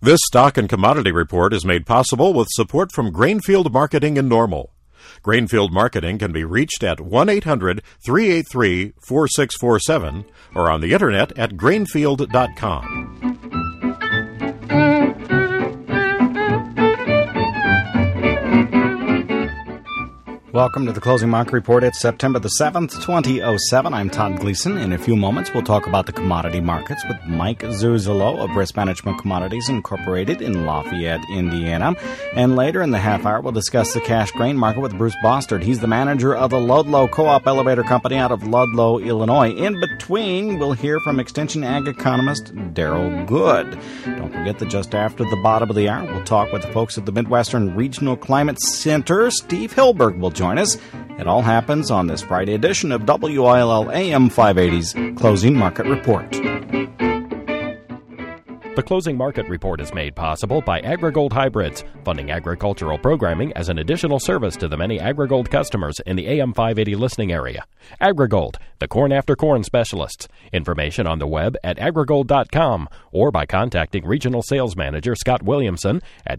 This stock and commodity report is made possible with support from Grainfield Marketing in Normal. Grainfield Marketing can be reached at 1-800-383-4647 or on the internet at grainfield.com. Welcome to the Closing Market Report. It's September the 7th, 2007. I'm Todd Gleason. In a few moments, we'll talk about the commodity markets with Mike Zuzolo of Risk Management Commodities Incorporated in Lafayette, Indiana. And later in the half hour, we'll discuss the cash grain market with Bruce Bostard. He's the manager of the Ludlow Co-op Elevator Company out of Ludlow, Illinois. In between, we'll hear from Extension Ag economist Daryl Good. Don't forget that just after the bottom of the hour, we'll talk with the folks at the Midwestern Regional Climate Center. Steve Hilberg will join us. It all happens on this Friday edition of WILL AM 580's Closing Market Report. The Closing Market Report is made possible by AgriGold Hybrids, funding agricultural programming as an additional service to the many AgriGold customers in the AM 580 listening area. AgriGold, the corn after corn specialists. Information on the web at agrigold.com or by contacting Regional Sales Manager Scott Williamson at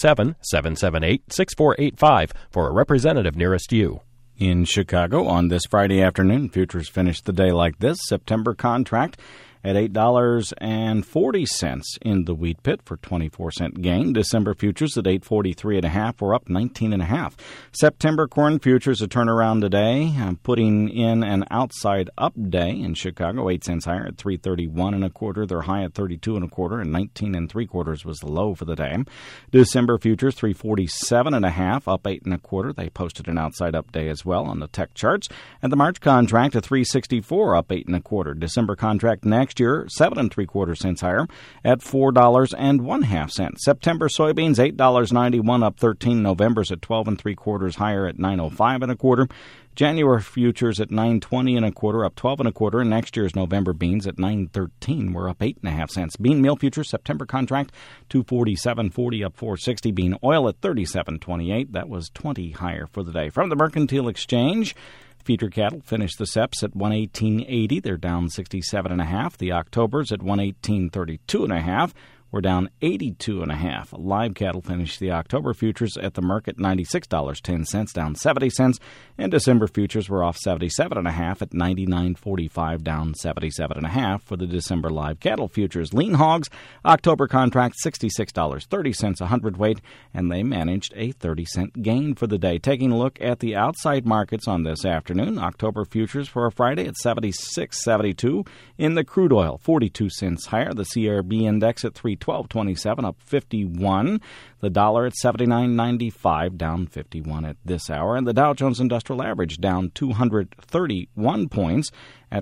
217-778-6485 for a representative nearest you. In Chicago on this Friday afternoon, futures finished the day like this. September contract at $8.40 in the wheat pit for 24-cent gain. December futures at $8.43.5 were up 19.5. September corn futures a turnaround today, putting in an outside up day in Chicago. 8 cents higher at $3.3125. They're high at $32.25, and 19.75 was the low for the day. December futures $3.47.5 up 8.25. They posted an outside up day as well on the tech charts. And the March contract at $3.64 up 8.25. December contract next year, 7.75 cents higher at $4.50. September soybeans, $8.91 up 13. November's at 12.75 higher at $9.0525. January futures at $9.2025 up 12.25. And next year's November beans at $9.13 were up 8.5 cents. Bean meal futures September contract $247.40 up 4.60. Bean oil at $37.28. That was 20 higher for the day. From the Mercantile Exchange, feeder cattle finished the Seps at 118.80. They're down 67.5. The Octobers at 118.32.5. We're down 82.5. Live cattle finished the October futures at the Merc at $96.10, down 70 cents. And December futures were off 77.5 at $99.45, down 77.5 for the December live cattle futures. Lean hogs, October contract $66.30 a hundredweight, and they managed a 30-cent gain for the day. Taking a look at the outside markets on this afternoon, October futures for a Friday at 76.72. In the crude oil, 42 cents higher. The CRB index at 312.27, up 51. The dollar at 79.95, down 51 at this hour. And the Dow Jones Industrial Average down 231 points at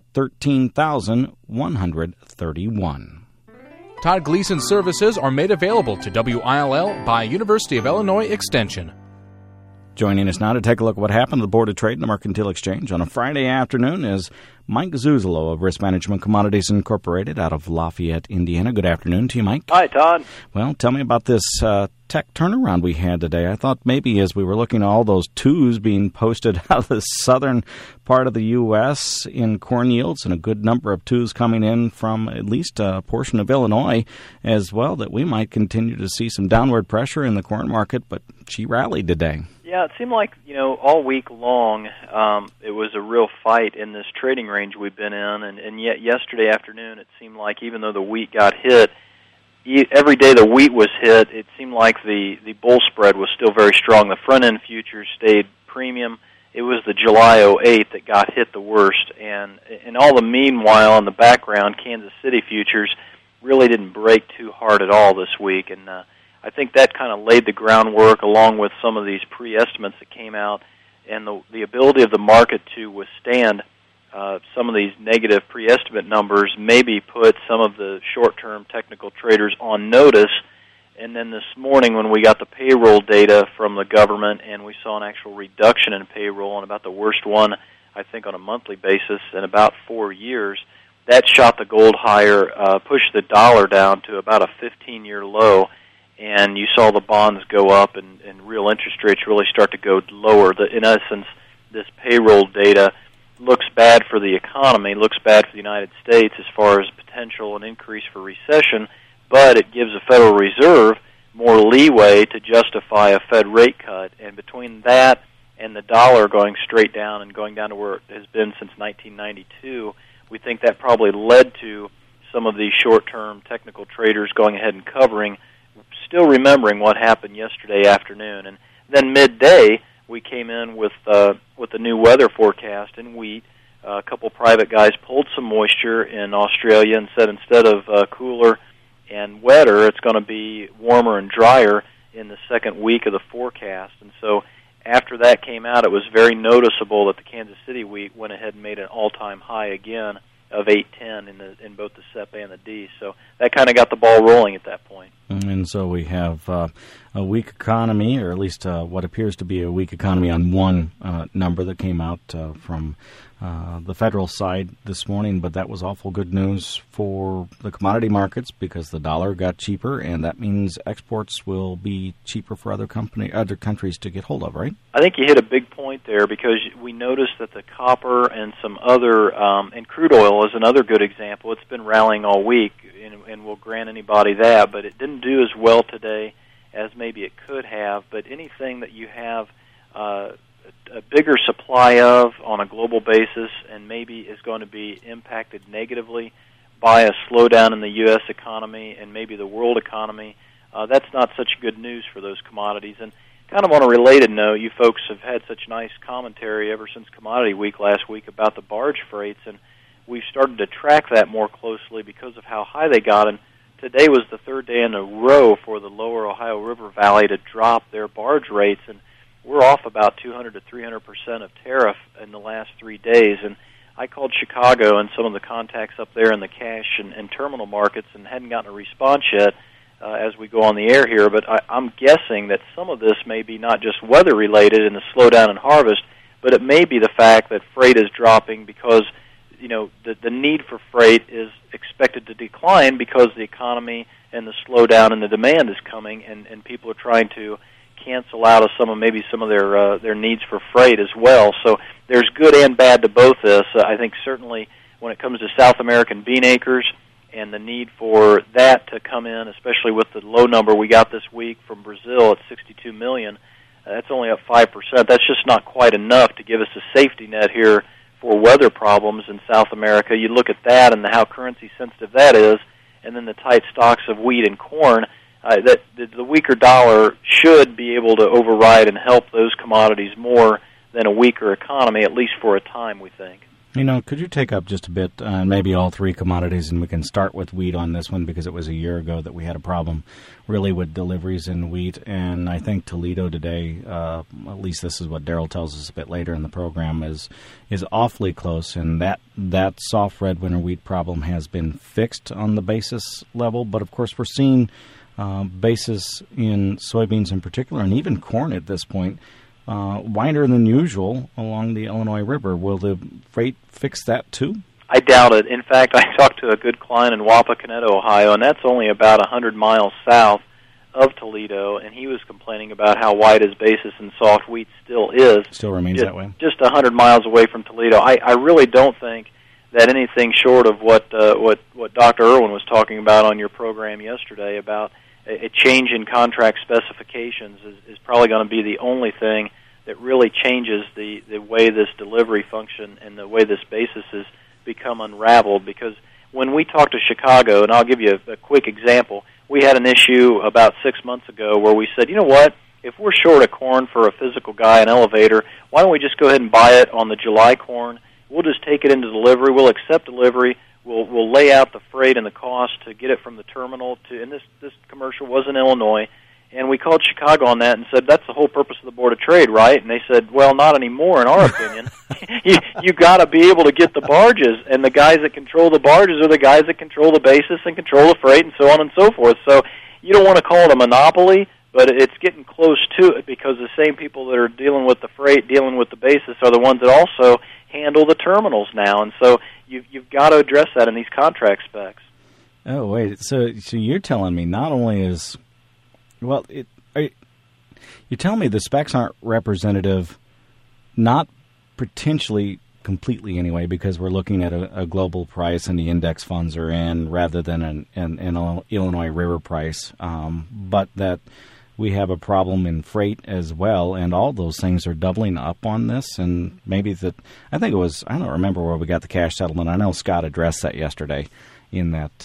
13,131. Todd Gleason services are made available to WILL by University of Illinois Extension. Joining us now to take a look at what happened at the Board of Trade and the Mercantile Exchange on a Friday afternoon is Mike Zuzolo of Risk Management Commodities Incorporated out of Lafayette, Indiana. Good afternoon to you, Mike. Hi, Todd. Well, tell me about this tech turnaround we had today. I thought maybe as we were looking at all those twos being posted out of the southern part of the U.S. in corn yields and a good number of twos coming in from at least a portion of Illinois as well, that we might continue to see some downward pressure in the corn market, but she rallied today. Yeah, it seemed like, all week long it was a real fight in this trading range we've been in, and yet yesterday afternoon it seemed like even though the wheat got hit, every day the wheat was hit, it seemed like the bull spread was still very strong. The front-end futures stayed premium. It was the July 08 that got hit the worst, and all the meanwhile in the background, Kansas City futures really didn't break too hard at all this week, and I think that kind of laid the groundwork along with some of these pre-estimates that came out, and the ability of the market to withstand some of these negative pre-estimate numbers maybe put some of the short-term technical traders on notice. And then this morning when we got the payroll data from the government and we saw an actual reduction in payroll, and about the worst one, I think, on a monthly basis in about 4 years, that shot the gold higher, pushed the dollar down to about a 15-year low, and you saw the bonds go up and real interest rates really start to go lower. In essence, this payroll data looks bad for the economy, looks bad for the United States as far as potential an increase for recession, but it gives the Federal Reserve more leeway to justify a Fed rate cut. And between that and the dollar going straight down and going down to where it has been since 1992, we think that probably led to some of these short-term technical traders going ahead and covering, still remembering what happened yesterday afternoon. And then midday, we came in with the new weather forecast in wheat. A couple private guys pulled some moisture in Australia and said instead of cooler and wetter, it's going to be warmer and drier in the second week of the forecast. And so after that came out, it was very noticeable that the Kansas City wheat went ahead and made an all-time high again of 810 in both the SEP and the D. So that kind of got the ball rolling at that point. And so we have a weak economy, or at least what appears to be a weak economy on one number that came out from the federal side this morning, but that was awful good news for the commodity markets because the dollar got cheaper, and that means exports will be cheaper for other countries to get hold of, right? I think you hit a big point there because we noticed that the copper and some other, and crude oil is another good example. It's been rallying all week, and we'll grant anybody that, but it didn't do as well today as maybe it could have. But anything that you have a bigger supply of on a global basis and maybe is going to be impacted negatively by a slowdown in the U.S. economy and maybe the world economy, that's not such good news for those commodities. And kind of on a related note, you folks have had such nice commentary ever since Commodity Week last week about the barge freights, and we've started to track that more closely because of how high they got. And today was the third day in a row for the lower Ohio River Valley to drop their barge rates, and we're off about 200 to 300% of tariff in the last 3 days. And I called Chicago and some of the contacts up there in the cash and terminal markets and hadn't gotten a response yet as we go on the air here. But I'm guessing that some of this may be not just weather-related in the slowdown in harvest, but it may be the fact that freight is dropping because the need for freight is expected to decline because the economy and the slowdown in the demand is coming, and people are trying to cancel out of some of their needs for freight as well. So there's good and bad to both this. I think certainly when it comes to South American bean acres and the need for that to come in, especially with the low number we got this week from Brazil at 62 million, that's only up 5%. That's just not quite enough to give us a safety net here for weather problems in South America. You look at that and how currency sensitive that is, and then the tight stocks of wheat and corn, that the weaker dollar should be able to override and help those commodities more than a weaker economy, at least for a time, we think. Could you take up just a bit, maybe all three commodities, and we can start with wheat on this one because it was a year ago that we had a problem really with deliveries in wheat, and I think Toledo today, at least this is what Darrell tells us a bit later in the program, is awfully close, and that soft red winter wheat problem has been fixed on the basis level, but of course we're seeing basis in soybeans in particular, and even corn at this point, wider than usual along the Illinois River. Will the freight fix that too? I doubt it. In fact, I talked to a good client in Wapakoneta, Ohio, and that's only about 100 miles south of Toledo, and he was complaining about how wide his basis in soft wheat still is. Still remains that way? Just 100 miles away from Toledo. I really don't think that anything short of what Dr. Irwin was talking about on your program yesterday about a change in contract specifications is probably going to be the only thing that really changes the way this delivery function and the way this basis has become unraveled. Because when we talk to Chicago, and I'll give you a quick example, we had an issue about 6 months ago where we said, you know what, if we're short of corn for a physical guy, an elevator, why don't we just go ahead and buy it on the July corn? We'll just take it into delivery. We'll accept delivery. We'll lay out the freight and the cost to get it from the terminal to, and this commercial was in Illinois, and we called Chicago on that and said, that's the whole purpose of the Board of Trade, right? And they said, well, not anymore in our opinion. You got to be able to get the barges, and the guys that control the barges are the guys that control the basis and control the freight and so on and so forth. So you don't want to call it a monopoly, but it's getting close to it because the same people that are dealing with the freight, dealing with the basis, are the ones that also handle the terminals now. And so you've got to address that in these contract specs. Oh, wait. So you're telling me not only is... Well, you're telling me the specs aren't representative, not potentially completely anyway, because we're looking at a global price and the index funds are in rather than an Illinois River price. But that we have a problem in freight as well, and all those things are doubling up on this. And maybe I think it was, I don't remember where we got the cash settlement. I know Scott addressed that yesterday in that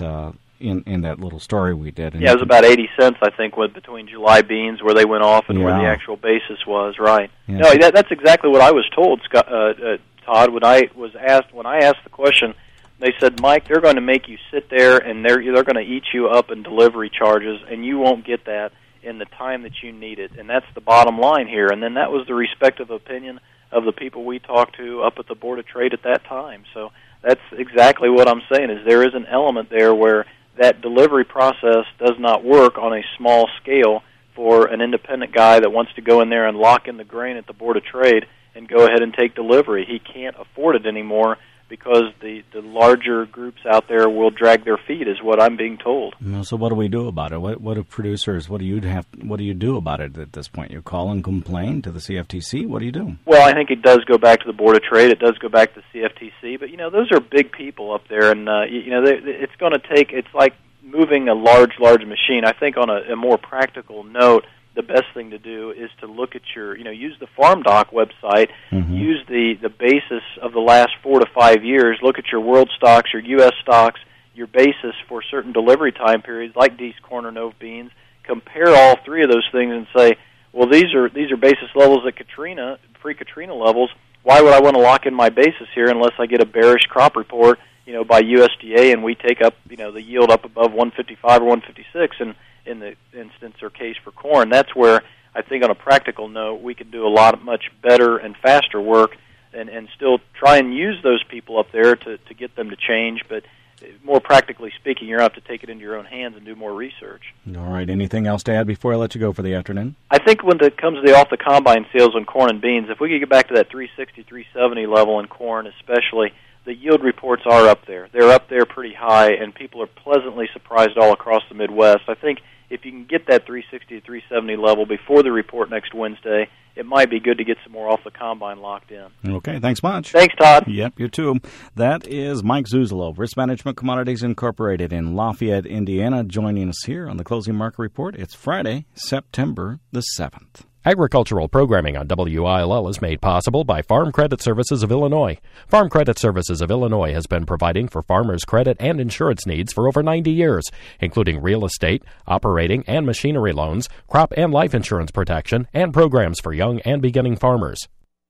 in that little story we did. And it was about 80 cents, I think, between July beans where they went off and where the actual basis was. Right? Yeah. No, that's exactly what I was told, Scott, Todd. When I asked the question, they said, Mike, they're going to make you sit there and they're going to eat you up in delivery charges, and you won't get that in the time that you need it. And that's the bottom line here. And then that was the respective opinion of the people we talked to up at the Board of Trade at that time. So that's exactly what I'm saying, is there is an element there where that delivery process does not work on a small scale for an independent guy that wants to go in there and lock in the grain at the Board of Trade and go ahead and take delivery. He can't afford it anymore because the larger groups out there will drag their feet, is what I'm being told. So what do we do about it? What do producers? What do you do about it at this point? You call and complain to the CFTC? What do you do? Well, I think it does go back to the Board of Trade. It does go back to the CFTC. But those are big people up there, and it's going to take. It's like moving a large machine. I think on a more practical note, the best thing to do is to look at your, use the Farm Doc website, use the basis of the last 4 to 5 years, look at your world stocks, your U.S. stocks, your basis for certain delivery time periods like Deese corn or Nove beans, compare all three of those things and say, well, these are basis levels at pre-Katrina levels. Why would I want to lock in my basis here unless I get a bearish crop report, by USDA and we take up, the yield up above 155 or 156 and in the instance or case for corn? That's where I think on a practical note we could do much better and faster work and still try and use those people up there to get them to change. But more practically speaking, you're going to have to take it into your own hands and do more research. All right. Anything else to add before I let you go for the afternoon? I think when it comes to the off-the-combine sales on corn and beans, if we could get back to that 360, 370 level in corn especially, the yield reports are up there. They're up there pretty high, and people are pleasantly surprised all across the Midwest. I think if you can get that 360 to 370 level before the report next Wednesday, it might be good to get some more off the combine locked in. Okay, thanks much. Thanks, Todd. Yep, you too. That is Mike Zuzolo, Risk Management Commodities Incorporated in Lafayette, Indiana, joining us here on the Closing Market Report. It's Friday, September the 7th. Agricultural programming on WILL is made possible by Farm Credit Services of Illinois. Farm Credit Services of Illinois has been providing for farmers' credit and insurance needs for over 90 years, including real estate, operating and machinery loans, crop and life insurance protection, and programs for young and beginning farmers.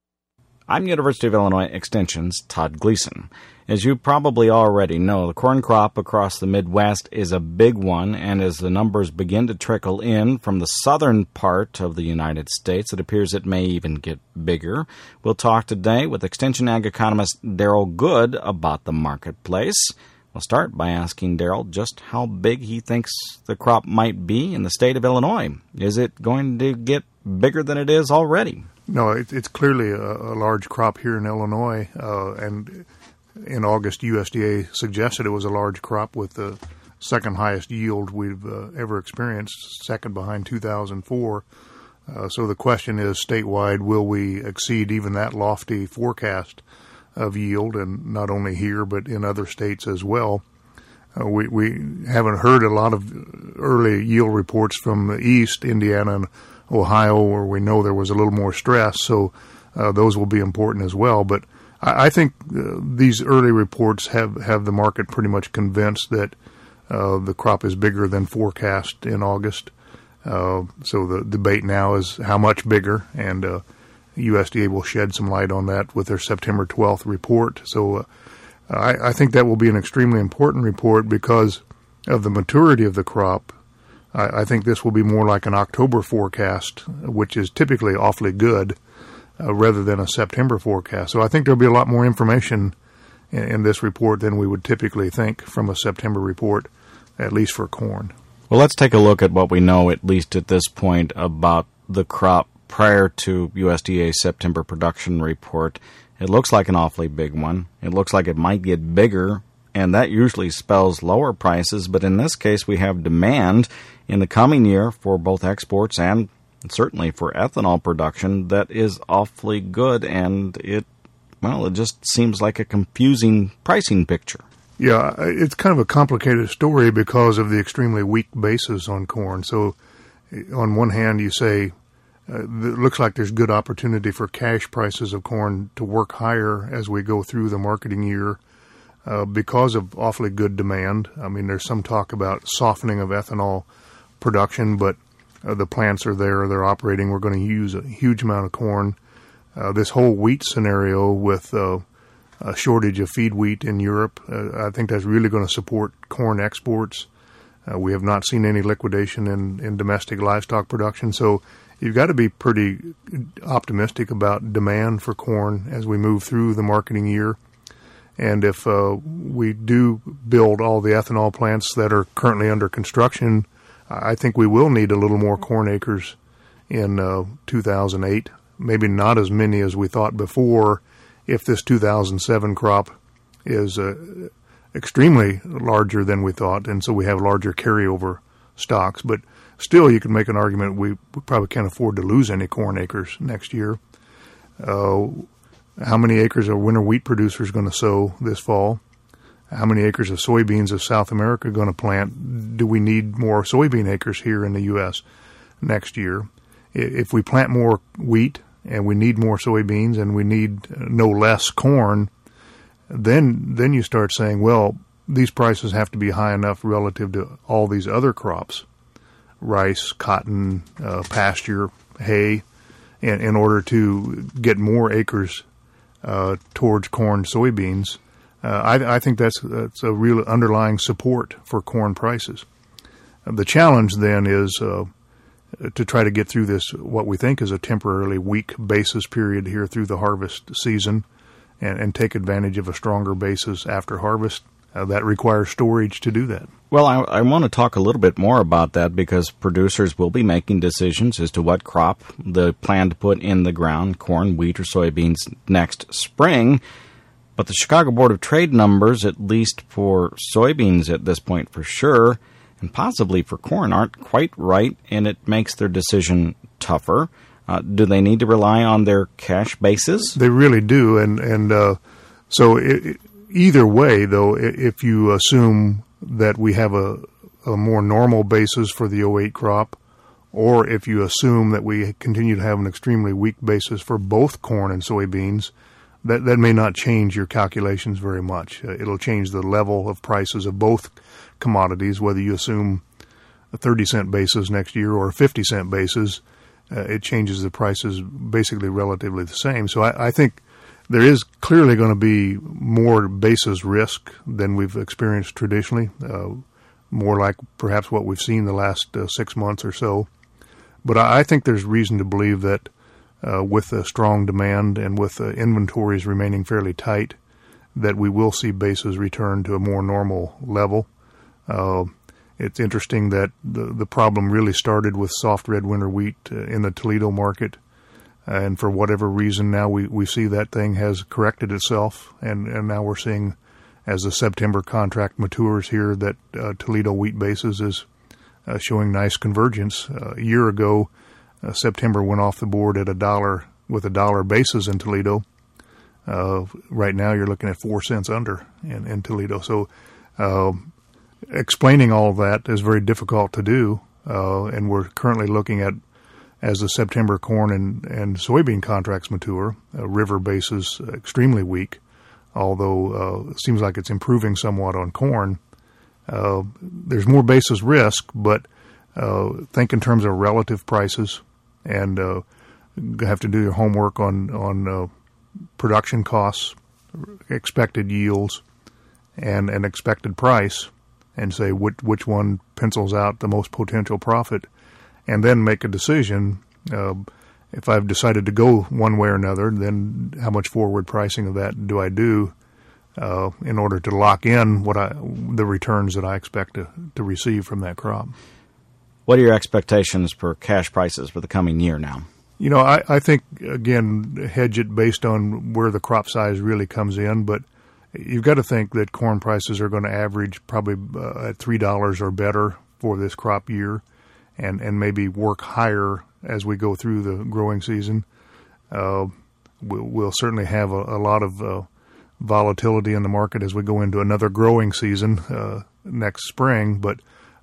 I'm University of Illinois Extension's Todd Gleason. As you probably already know, the corn crop across the Midwest is a big one, and as the numbers begin to trickle in from the southern part of the United States, it appears it may even get bigger. We'll talk today with Extension Ag economist Daryl Good about the marketplace. We'll start by asking Daryl just how big he thinks the crop might be in the state of Illinois. Is it going to get bigger than it is already? No, it's clearly a large crop here in Illinois, and in August, USDA suggested it was a large crop with the second highest yield we've ever experienced, second behind 2004. So the question is, statewide, will we exceed even that lofty forecast of yield, and not only here but in other states as well? We haven't heard a lot of early yield reports from the east, Indiana and Ohio, where we know there was a little more stress, so those will be important as well. But I think these early reports have the market pretty much convinced that the crop is bigger than forecast in August. So the debate now is how much bigger, and USDA will shed some light on that with their September 12th report. So I think that will be an extremely important report because of the maturity of the crop. I think this will be more like an October forecast, which is typically awfully good, rather than a September forecast. So I think there'll be a lot more information in this report than we would typically think from a September report, at least for corn. Well, let's take a look at what we know, at least at this point, about the crop prior to USDA's September production report. It looks like an awfully big one. It looks like it might get bigger, and that usually spells lower prices. But in this case, we have demand in the coming year for both exports and certainly for ethanol production that is awfully good, and it well, it just seems like a confusing pricing picture. Yeah, it's kind of a complicated story because of the extremely weak basis on corn. So on one hand, you say it looks like there's good opportunity for cash prices of corn to work higher as we go through the marketing year because of awfully good demand. I mean, there's some talk about softening of ethanol production, but the plants are there, they're operating. We're going to use a huge amount of corn. This whole wheat scenario with a shortage of feed wheat in Europe, I think that's really going to support corn exports. We have not seen any liquidation in domestic livestock production, so you've got to be pretty optimistic about demand for corn as we move through the marketing year. And if we do build all the ethanol plants that are currently under construction, I think we will need a little more corn acres in 2008. Maybe not as many as we thought before if this 2007 crop is extremely larger than we thought, and so we have larger carryover stocks. But still, you can make an argument we probably can't afford to lose any corn acres next year. How many acres are winter wheat producers going to sow this fall? How many acres of soybeans is South America going to plant? Do we need more soybean acres here in the U.S. next year? If we plant more wheat and we need more soybeans and we need no less corn, then you start saying, well, these prices have to be high enough relative to all these other crops, rice, cotton, pasture, hay, in order to get more acres towards corn, soybeans. I think that's a real underlying support for corn prices. The challenge then is to try to get through this, what we think is a temporarily weak basis period here through the harvest season, and take advantage of a stronger basis after harvest. That requires storage to do that. Well, I want to talk a little bit more about that because producers will be making decisions as to what crop they plan to put in the ground, corn, wheat, or soybeans next spring. But the Chicago Board of Trade numbers, at least for soybeans at this point for sure, and possibly for corn, aren't quite right, and it makes their decision tougher. Do they need to rely on their cash basis? They really do, and so either way, though, if you assume that we have a more normal basis for the 08 crop, or if you assume that we continue to have an extremely weak basis for both corn and soybeans, that may not change your calculations very much. It'll change the level of prices of both commodities, whether you assume a 30-cent basis next year or a 50-cent basis. It changes the prices basically relatively the same. So I think there is clearly going to be more basis risk than we've experienced traditionally, more like perhaps what we've seen the last 6 months or so. But I think there's reason to believe that with the strong demand and with inventories remaining fairly tight, that we will see bases return to a more normal level. It's interesting that the problem really started with soft red winter wheat in the Toledo market. And for whatever reason, now we see that thing has corrected itself. And now we're seeing, as the September contract matures here, that Toledo wheat basis is showing nice convergence. A year ago, September went off the board at $1 with $1 basis in Toledo. Right now, you're looking at 4 cents under in Toledo. So explaining all of that is very difficult to do. And we're currently looking at, as the September corn and soybean contracts mature, river basis extremely weak, although it seems like it's improving somewhat on corn. There's more basis risk, but think in terms of relative prices, and have to do your homework on production costs, expected yields, and an expected price, and say which one pencils out the most potential profit, and then make a decision. If I've decided to go one way or another, then how much forward pricing of that do I do in order to lock in the returns that I expect to receive from that crop? What are your expectations for cash prices for the coming year now? You know, I think, again, hedge it based on where the crop size really comes in, but you've got to think that corn prices are going to average probably at $3 or better for this crop year, and maybe work higher as we go through the growing season. we'll certainly have a lot of volatility in the market as we go into another growing season next spring. But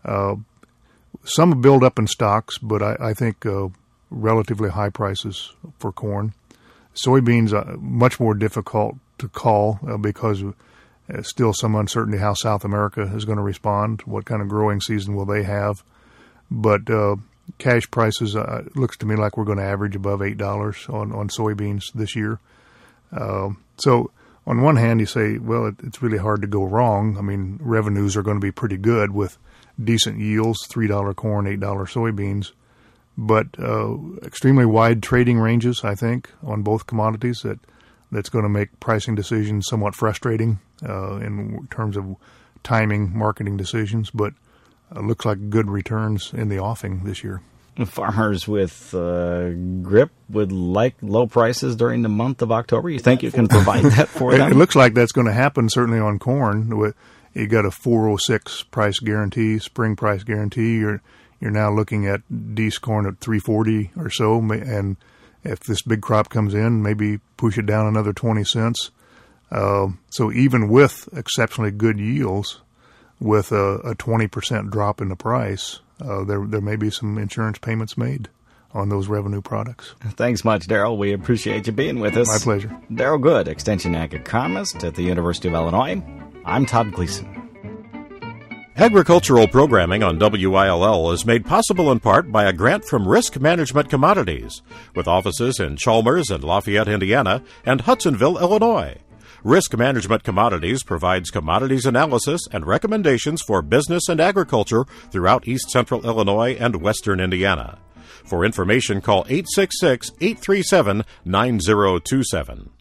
some build up in stocks, but I think relatively high prices for corn. Soybeans are much more difficult to call because still some uncertainty how South America is going to respond. What kind of growing season will they have? But cash prices, looks to me like we're going to average above $8 on soybeans this year. So on one hand, you say, well, it's really hard to go wrong. I mean, revenues are going to be pretty good with decent yields, $3 corn, $8 soybeans, but extremely wide trading ranges, I think, on both commodities that's going to make pricing decisions somewhat frustrating in terms of timing marketing decisions, but looks like good returns in the offing this year. Farmers with grip would like low prices during the month of October. You think you can provide that for them? It looks like that's going to happen, certainly on corn. You got a 406 price guarantee, spring price guarantee. You're now looking at Dees corn at 340 or so, and if this big crop comes in, maybe push it down another 20 cents. So even with exceptionally good yields, with a 20% drop in the price, there may be some insurance payments made on those revenue products. Thanks much, Darrell. We appreciate you being with us. My pleasure. Darrell Good, Extension Ag Economist at the University of Illinois. I'm Todd Gleason. Agricultural programming on WILL is made possible in part by a grant from Risk Management Commodities, with offices in Chalmers and Lafayette, Indiana, and Hudsonville, Illinois. Risk Management Commodities provides commodities analysis and recommendations for business and agriculture throughout East Central Illinois and Western Indiana. For information, call 866-837-9027.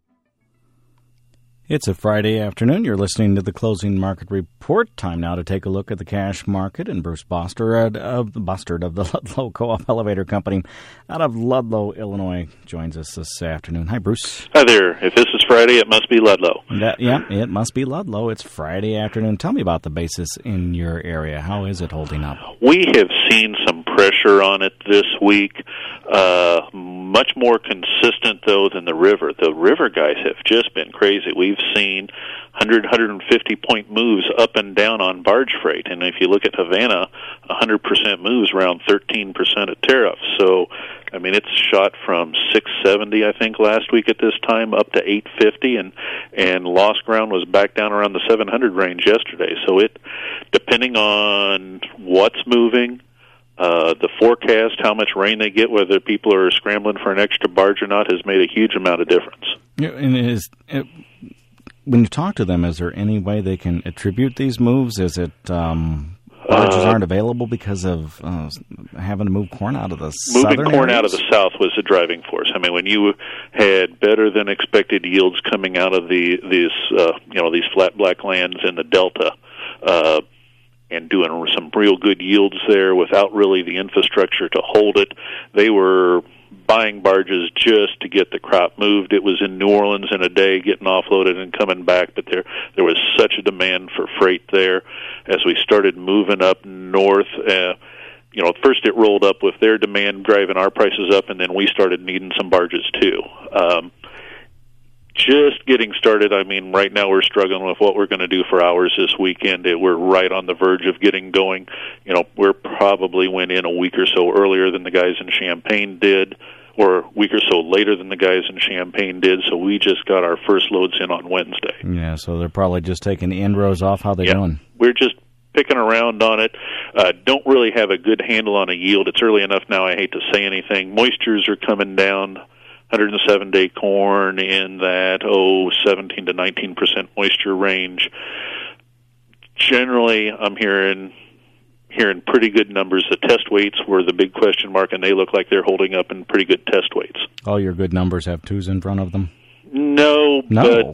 It's a Friday afternoon. You're listening to the Closing Market Report. Time now to take a look at the cash market. And Bruce Bostard of the Ludlow Co-op Elevator Company out of Ludlow, Illinois, joins us this afternoon. Hi, Bruce. Hi there. If this is Friday, it must be Ludlow. It must be Ludlow. It's Friday afternoon. Tell me about the basis in your area. How is it holding up? We have seen some pressure on it this week. Much more consistent, though, than the river. The river guys have just been crazy. We've seen 100, 150-point moves up and down on barge freight. And if you look at Havana, 100% moves around 13% of tariffs. So, I mean, it's shot from 670, I think, last week at this time, up to 850, and lost ground was back down around the 700 range yesterday. So it, depending on what's moving, the forecast, how much rain they get, whether people are scrambling for an extra barge or not, has made a huge amount of difference. And when you talk to them, is there any way they can attribute these moves? Is it barges aren't available because of having to move corn out of the southern Moving corn areas? out of the south was the driving force. I mean, when you had better than expected yields coming out of these flat black lands in the Delta, and doing some real good yields there without really the infrastructure to hold it, they were buying barges just to get the crop moved. It was in New Orleans in a day, getting offloaded and coming back, but there was such a demand for freight there. As we started moving up north, first it rolled up with their demand driving our prices up, and then we started needing some barges too. Just getting started. I mean, right now we're struggling with what we're going to do for hours this weekend. We're right on the verge of getting going. We're probably went in a week or so earlier than the guys in Champaign did, or a week or so later than the guys in Champaign did, so we just got our first loads in on Wednesday. Yeah, so they're probably just taking the end rows off. How they doing? We're just picking around on it. Don't really have a good handle on a yield. It's early enough now, I hate to say anything. Moistures are coming down. 107-day corn in that 17 to 19% moisture range. Generally, I'm hearing pretty good numbers. The test weights were the big question mark, and they look like they're holding up in pretty good test weights. All your good numbers have twos in front of them? No.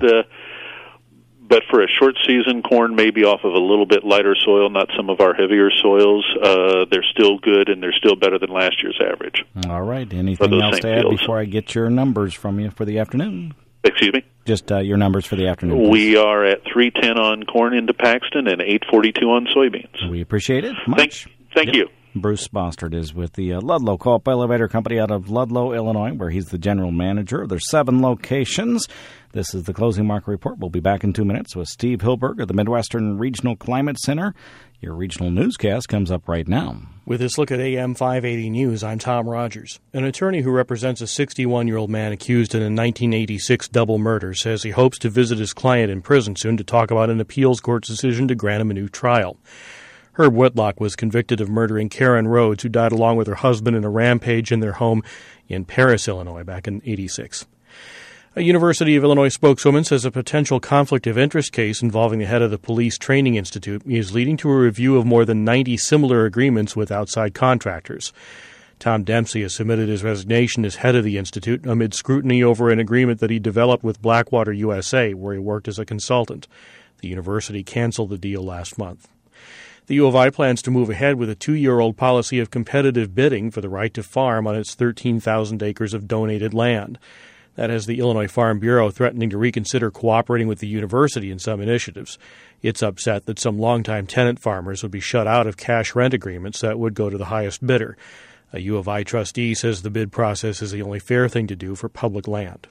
But for a short season, corn may be off of a little bit lighter soil, not some of our heavier soils. They're still good, and they're still better than last year's average. All right. Anything else to add before I get your numbers from you for the afternoon? Excuse me? Just your numbers for the afternoon, please. We are at 310 on corn into Paxton and 842 on soybeans. We appreciate it much. Thank you. Bruce Bostard is with the Ludlow Co-op Elevator Company out of Ludlow, Illinois, where he's the general manager. There's 7 locations. This is the closing market report. We'll be back in 2 minutes with Steve Hilberg of the Midwestern Regional Climate Center. Your regional newscast comes up right now. With this look at AM 580 News, I'm Tom Rogers. An attorney who represents a 61-year-old man accused in a 1986 double murder says he hopes to visit his client in prison soon to talk about an appeals court's decision to grant him a new trial. Herb Whitlock was convicted of murdering Karen Rhodes, who died along with her husband in a rampage in their home in Paris, Illinois, back in '86. A University of Illinois spokeswoman says a potential conflict of interest case involving the head of the Police Training Institute is leading to a review of more than 90 similar agreements with outside contractors. Tom Dempsey has submitted his resignation as head of the institute amid scrutiny over an agreement that he developed with Blackwater USA, where he worked as a consultant. The university canceled the deal last month. The U of I plans to move ahead with a 2-year-old policy of competitive bidding for the right to farm on its 13,000 acres of donated land. That has the Illinois Farm Bureau threatening to reconsider cooperating with the university in some initiatives. It's upset that some longtime tenant farmers would be shut out of cash rent agreements that would go to the highest bidder. A U of I trustee says the bid process is the only fair thing to do for public land.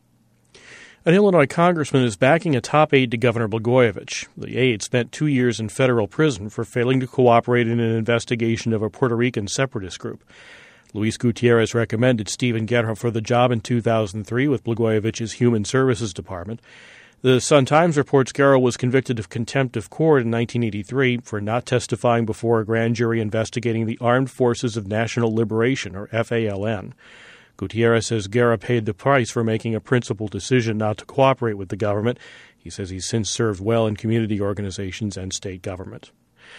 An Illinois congressman is backing a top aide to Governor Blagojevich. The aide spent 2 years in federal prison for failing to cooperate in an investigation of a Puerto Rican separatist group. Luis Gutierrez recommended Stephen Guerra for the job in 2003 with Blagojevich's Human Services Department. The Sun-Times reports Guerra was convicted of contempt of court in 1983 for not testifying before a grand jury investigating the Armed Forces of National Liberation, or FALN. Gutierrez says Guerra paid the price for making a principled decision not to cooperate with the government. He says he's since served well in community organizations and state government.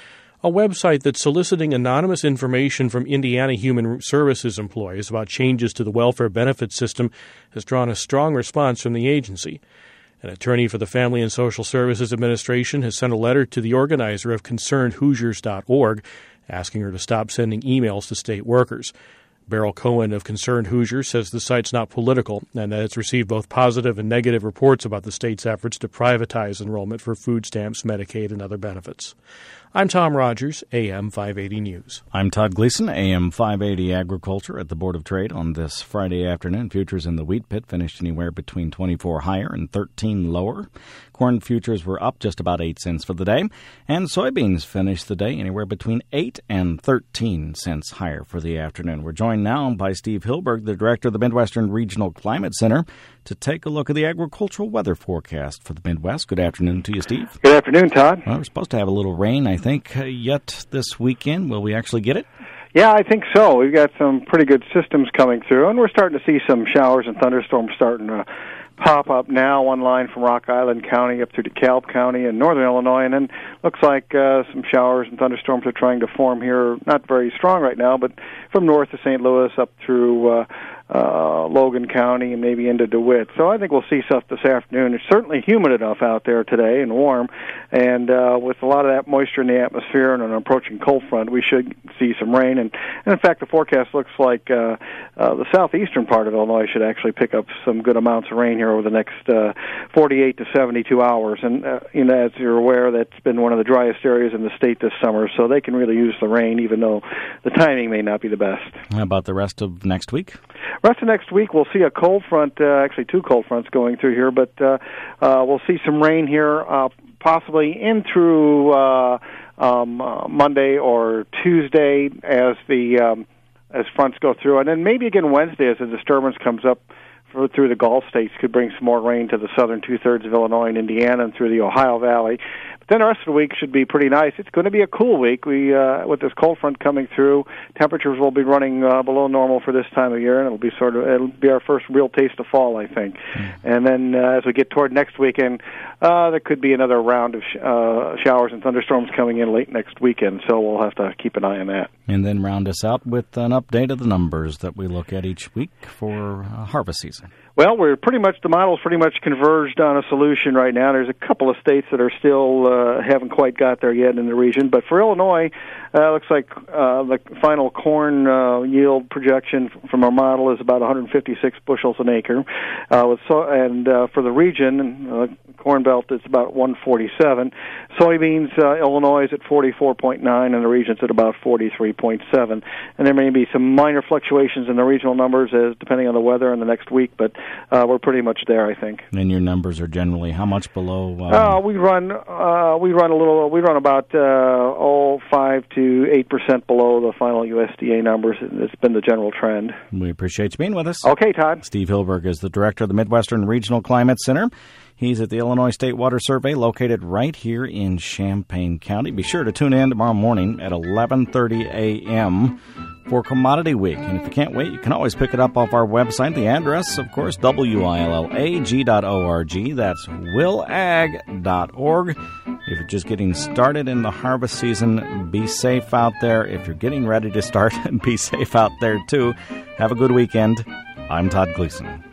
A website that's soliciting anonymous information from Indiana Human Services employees about changes to the welfare benefits system has drawn a strong response from the agency. An attorney for the Family and Social Services Administration has sent a letter to the organizer of ConcernedHoosiers.org asking her to stop sending emails to state workers. Beryl Cohen of Concerned Hoosiers says the site's not political and that it's received both positive and negative reports about the state's efforts to privatize enrollment for food stamps, Medicaid, and other benefits. I'm Tom Rogers, AM 580 News. I'm Todd Gleason, AM 580 Agriculture at the Board of Trade on this Friday afternoon. Futures in the wheat pit finished anywhere between 24 higher and 13 lower. Corn futures were up just about 8 cents for the day, and soybeans finished the day anywhere between 8 and 13 cents higher for the afternoon. We're joined now by Steve Hilberg, the director of the Midwestern Regional Climate Center, to take a look at the agricultural weather forecast for the Midwest. Good afternoon to you, Steve. Good afternoon, Todd. Well, we're supposed to have a little rain, I think, yet this weekend. Will we actually get it? Yeah, I think so. We've got some pretty good systems coming through, and we're starting to see some showers and thunderstorms starting to pop up now. One line from Rock Island County up through DeKalb County in northern Illinois, and then looks like some showers and thunderstorms are trying to form here. Not very strong right now, but from north of St. Louis up through Logan County and maybe into DeWitt. So I think we'll see stuff this afternoon. It's certainly humid enough out there today and warm, and with a lot of that moisture in the atmosphere and an approaching cold front, we should see some rain. And in fact, the forecast looks like the southeastern part of Illinois should actually pick up some good amounts of rain here over the next 48 to 72 hours. And as you're aware, that's been one of the driest areas in the state this summer, so they can really use the rain, even though the timing may not be the best. How about the rest of next week? Rest of next week, we'll see a cold front, actually 2 cold fronts going through here, but we'll see some rain here, possibly in through Monday or Tuesday as as fronts go through, and then maybe again Wednesday as a disturbance comes up through the Gulf states, could bring some more rain to the southern two-thirds of Illinois and Indiana and through the Ohio Valley. But then the rest of the week should be pretty nice. It's going to be a cool week. We with this cold front coming through, temperatures will be running below normal for this time of year, and it'll be our first real taste of fall, I think. And then as we get toward next weekend, there could be another round of showers and thunderstorms coming in late next weekend, so we'll have to keep an eye on that. And then round us out with an update of the numbers that we look at each week for harvest season. Well, the model's pretty much converged on a solution right now. There's a couple of states that are still haven't quite got there yet in the region. But for Illinois, looks like the final corn yield projection from our model is about 156 bushels an acre. For the region, Corn Belt, it's about 147. Soybeans, Illinois is at 44.9, and the region's at about 43.7. And there may be some minor fluctuations in the regional numbers as depending on the weather in the next week, but we're pretty much there, I think. And your numbers are generally how much below? We run about 5 to 8% below the final USDA numbers. It's been the general trend. We appreciate you being with us. Okay, Todd. Steve Hilberg is the director of the Midwestern Regional Climate Center. He's at the Illinois State Water Survey, located right here in Champaign County. Be sure to tune in tomorrow morning at 11:30 a.m. for Commodity Week. And if you can't wait, you can always pick it up off our website. The address, of course, willag.org. That's willag.org. If you're just getting started in the harvest season, be safe out there. If you're getting ready to start, be safe out there, too. Have a good weekend. I'm Todd Gleason.